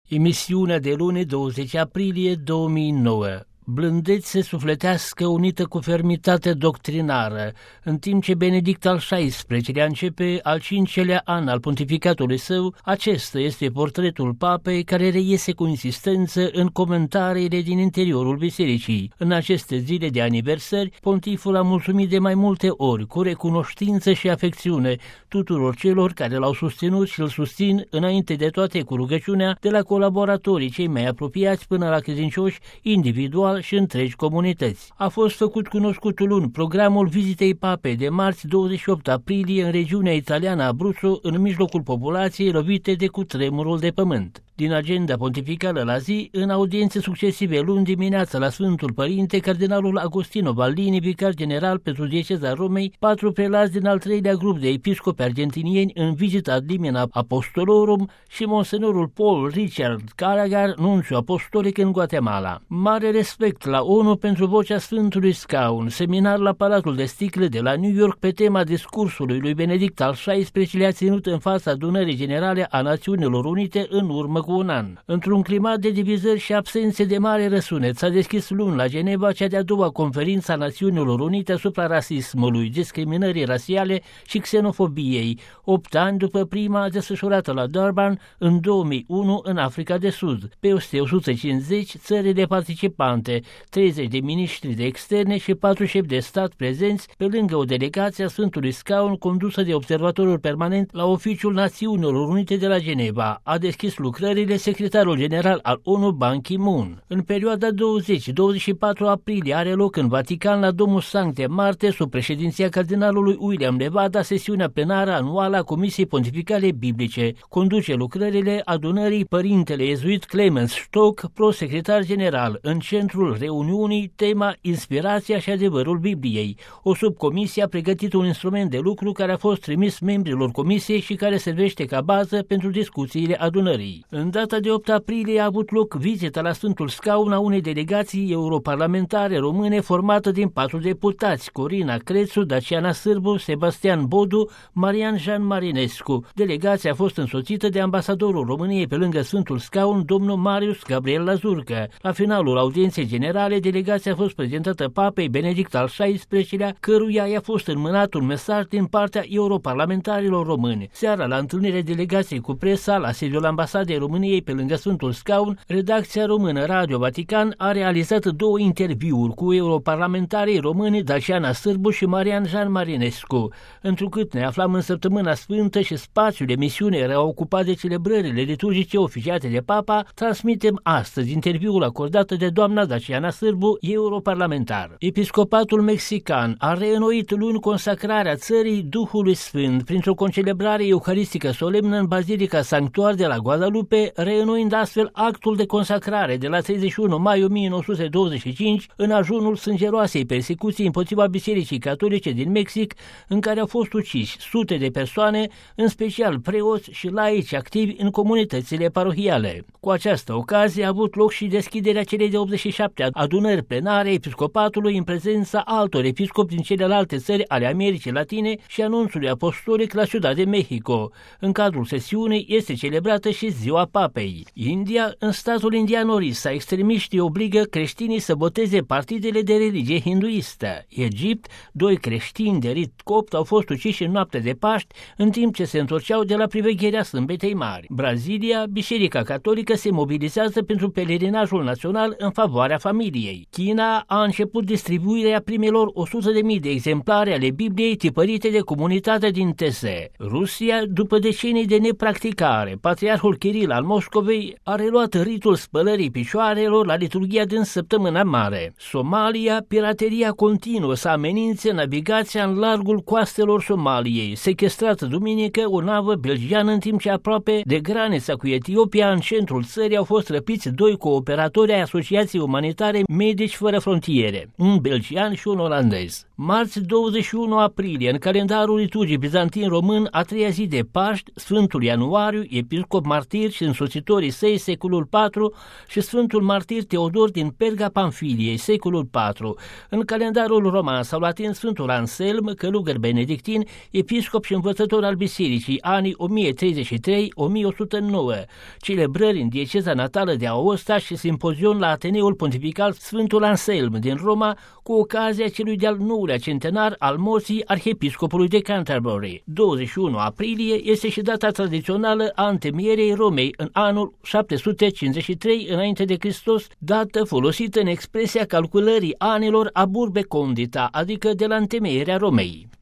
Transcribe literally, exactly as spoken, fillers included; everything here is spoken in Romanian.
Emisiunea de luni douăzeci aprilie două mii nouă. Blândețe sufletească unită cu fermitate doctrinară, în timp ce Benedict al șaisprezecelea începe al cincelea an al pontificatului său, acesta este portretul papei care reiese cu insistență în comentariile din interiorul bisericii. În aceste zile de aniversări, pontiful a mulțumit de mai multe ori, cu recunoștință și afecțiune, tuturor celor care l-au susținut și îl susțin, înainte de toate cu rugăciunea, de la colaboratorii cei mai apropiați până la credincioși individual și întregi comunități. A fost făcut cunoscut luni programul vizitei papei de marți douăzeci și opt aprilie în regiunea italiană Abruzzo, în mijlocul populației lovite de cutremurul de pământ. Din agenda pontificală la zi, în audiențe succesive luni dimineața la Sfântul Părinte, Cardinalul Agostino Ballini, vicar general pentru dieceza Romei, patru prelați din al treilea grup de episcopi argentinieni în vizita ad limina apostolorum și monsenorul Paul Richard Gallagher, nunțiu apostolic în Guatemala. Mare respect la ONU pentru vocea Sfântului Scaun, seminar la Palatul de Sticle de la New York pe tema discursului lui Benedict al șaisprezecelea ținut în fața Adunării Generale a Națiunilor Unite în urmă cu un an. Într-un climat de divizări și absențe de mare răsunet, s-a deschis luni la Geneva cea de-a doua conferință a Națiunilor Unite asupra rasismului, discriminării rasiale și xenofobiei, opt ani după prima desfășurată la Durban în două mii unu în Africa de Sud. Peste o sută cincizeci țările participante, treizeci de miniștri de externe și patru șefi de stat prezenți, pe lângă o delegație a Sfântului Scaun condusă de observatorul permanent la Oficiul Națiunilor Unite de la Geneva. A deschis lucrările secretarul general al ONU Ban Ki-moon. În perioada douăzeci douăzeci și patru aprilie are loc în Vatican la Domus Sancte Marte, sub președinția cardinalului William Levada, sesiunea plenară anuală a Comisiei Pontificale Biblice. Conduce lucrările adunării părintele iezuit Clemens Stock, prosecretar general. În centrul reuniunii, tema Inspirația și adevărul Bibliei. O subcomisie a pregătit un instrument de lucru care a fost trimis membrilor comisiei și care servește ca bază pentru discuțiile adunării. În data de opt aprilie a avut loc vizita la Sfântul Scaun a unei delegații europarlamentare române formată din patru deputați: Corina Crețu, Daciana Sârbu, Sebastian Bodu, Marian Jean Marinescu. Delegația a fost însoțită de ambasadorul României pe lângă Sfântul Scaun, domnul Marius Gabriel Lazurcă. La finalul audienței generale, delegația a fost prezentată papei Benedict al șaisprezecelea, căruia i-a fost înmânat un mesaj din partea europarlamentarilor români. Seara, la întâlnire delegației cu presa la sediul ambasadei României pe lângă Sfântul Scaun, redacția română Radio Vatican a realizat două interviuri cu europarlamentarii români Daciana Sârbu și Marian Jean Marinescu. Întrucât ne aflam în săptămâna sfântă și spațiul emisiunii era ocupat de celebrările liturgice oficiate de Papa, transmitem astăzi interviul acordat de doamna Daciana Sârbu, europarlamentar. Episcopatul mexican a reînnoit luni consacrarea țării Duhului Sfânt printr-o concelebrare euharistică solemnă în Bazilica Sanctuar de la Guadalupe, reînnoind astfel actul de consacrare de la treizeci și unu mai o mie nouă sute douăzeci și cinci în ajunul sângeroasei persecuții împotriva Bisericii Catolice din Mexic, în care au fost uciși sute de persoane, în special preoți și laici activi în comunitățile parohiale. Cu această ocazie a avut loc și deschiderea celei de optzeci și șapte adunări plenare episcopatului în prezența altor episcopi din celelalte țări ale Americii Latine și anunțului apostolic la Ciudad de Mexico. În cadrul sesiunii este celebrată și Ziua Papei. India, în statul indian Orissa, extremiștii obligă creștinii să boteze partidele de religie hinduistă. Egipt, doi creștini de rit copt au fost uciși în noapte de Paști, în timp ce se întorceau de la privegherea Sâmbetei Mari. Brazilia, Biserica Catolică se mobilizează pentru pelerinajul național în favoarea familiei. China a început distribuirea primelor o sută de mii de exemplare ale Bibliei tipărite de comunitatea din Tese. Rusia, după decenii de nepracticare, Patriarhul Kiril al Moscovei a reluat ritul spălării picioarelor la liturghia din Săptămâna Mare. Somalia, pirateria continuă să amenințe navigația în largul coastelor Somaliei. Sechestrată duminică o navă belgiană, în timp ce aproape de granița cu Etiopia, în centrul țării, au fost răpiți doi cooperatori ai Asociației Umanitare Medici Fără Frontiere, un belgian și un olandez. Marți douăzeci și unu aprilie, în calendarul liturgic bizantin român, a treia zi de Paști, Sfântul Ianuariu, episcop martir și însoțitorii săi, secolul patru, și Sfântul Martir Teodor din Perga Pamfiliei, secolul patru. În calendarul roman s-au luat în Sfântul Anselm, călugăr benedictin, episcop și învățător al bisericii, anii o mie treizeci și trei - o mie o sută nouă, celebrări în dieceza natală de Aosta și simpozion la Ateneul Pontifical Sfântul Anselm din Roma, cu ocazia celui de-al nouălea centenar al morții arhiepiscopului de Canterbury. douăzeci și unu aprilie este și data tradițională a întemeierii Romei în anul șapte sute cincizeci și trei înainte de Hristos, dată folosită în expresia calculării anilor ab urbe condita, adică de la întemeierea Romei.